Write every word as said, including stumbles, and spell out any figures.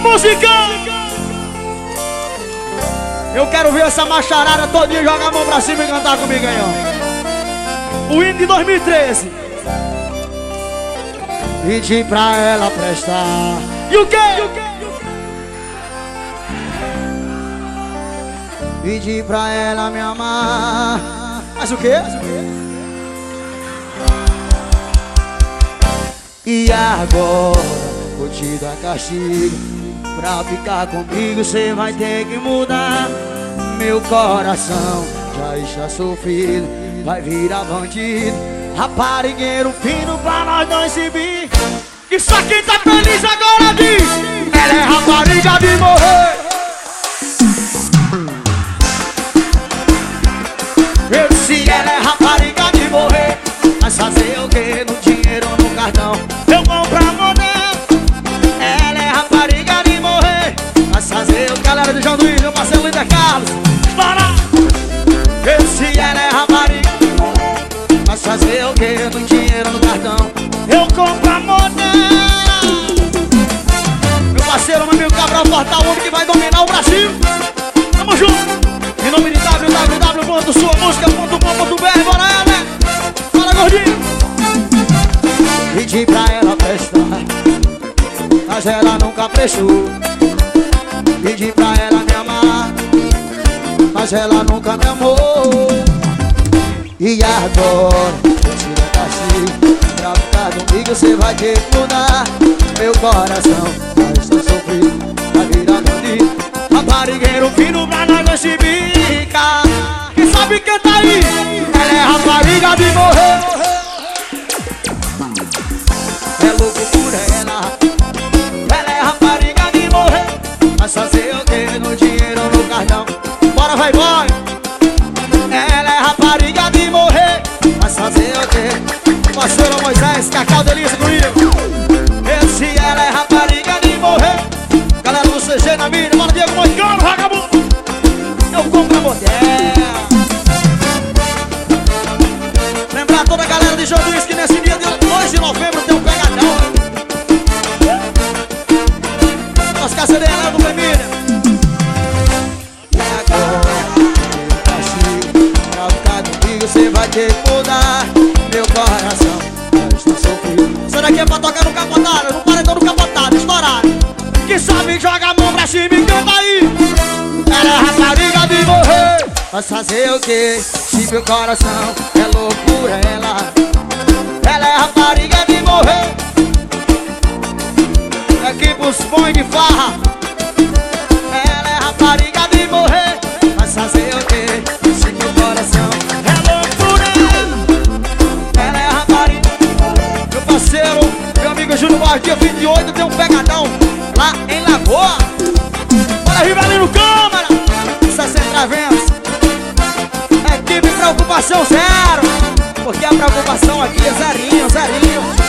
música! Eu quero ver essa macharada todinha jogar a mão pra cima e cantar comigo aí, ó. O hino de dois mil e treze. Pedi pra ela prestar. E o quê? Pedi pra ela me amar. Mas o quê? E agora vou te dar castigo. Pra ficar comigo cê vai ter que mudar. Meu coração já está sofrido, vai virar bandido, raparigueiro fino pra nós dois se vir. E só quem tá feliz agora diz: ela é rapariga de morrer. Eu disse, ela é rapariga de morrer. Mas fazer o que? No dinheiro ou no cartão eu compro a modelo. Ela é rapariga de morrer. Mas fazer o que? Galera do João Luiz, meu parceiro Líder Carlos, para! Eu disse, ela é rapariga. Mas fazer o que? No dinheiro ou no cartão eu compro a modelo. Meu parceiro, meu amigo Cabral Portal, o homem que vai dominar o Brasil. Tamo junto. Em nome de w w w ponto sua música ponto com ponto b r, bora ela, né? Fala, gordinho. Pedi pra ela prestar, mas ela nunca prestou. Pedi pra ela me amar, mas ela nunca me amou. E agora, se não tá assim, pra ficar comigo cê vai ter que mudar. Meu coração já está sofrido, vai virar bandido, raparigueiro fino pra nós dois se bica. Quem sabe quem tá aí? Ela é rapariga de morrer. É louco por ela, ela é rapariga de morrer. Mas fazer o que? No dinheiro ou no cartão? Bora, vai, boy! Ela é rapariga de morrer. Mas fazer o que? Parceiro Moisés, Cacau Delícia comigo. Esse ela é rapariga de morrer. Galera do C G na mídia, bora Diego Moicano, vagabundo. Eu compro a modelo. Lembrar toda a galera de João Luiz que nesse dia de dois de novembro tem um pegadão. Nossa caçadeira do Família. E agora, pra ficar comigo cê vai ter que mudar. Meu coração já está sofrido. Isso daqui é pra tocar no capotado, no paredão do capotado, estourado. Que sabe joga a mão pra cima e canta aí. Ela é rapariga de morrer. Mas fazer o que? Se meu coração é louco por ela. Ela é rapariga de morrer. Aqui pros bons de farra. Ela é rapariga de morrer. Mas fazer o que? Se meu coração é louco por ela. Ela é rapariga. Meu parceiro, meu amigo Júnior Borges, dia vinte e oito tem um pegadão lá em Lagoa. Bora, Rivelino Câmara, sessenta ventos. Equipe preocupação zero, porque a preocupação aqui é zerinho, zerinho.